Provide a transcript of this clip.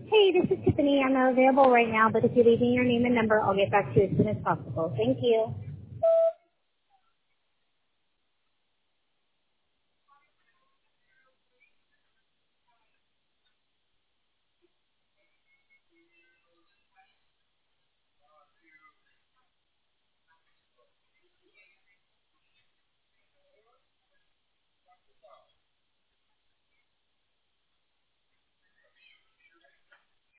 Hey, this is Tiffany. I'm available right now, but if you leave me your name and number, I'll get back to you as soon as possible. Thank you.